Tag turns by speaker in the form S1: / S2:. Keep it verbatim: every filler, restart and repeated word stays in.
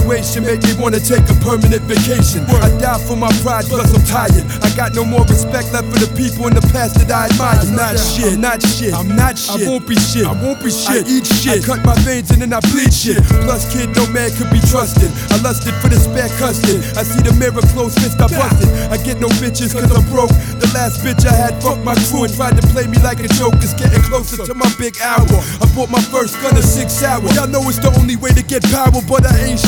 S1: situation make me wanna take a permanent vacation. I die for my pride cause I'm tired. I got no more respect left for the people in the past that I admire. I'm not shit, I'm not shit, I'm not shit. I won't be shit, I won't be shit. I eat shit, I cut my veins and then I bleed shit. Plus kid, no man could be trusted. I lusted for the spare custard. I see the mirror close fist, I busted. I get no bitches cause I'm broke. The last bitch I had fucked my crew and tried to play me like a joke. It's getting closer to my big hour. I bought my first gun at six hours. Y'all know it's the only way to get power, but I ain't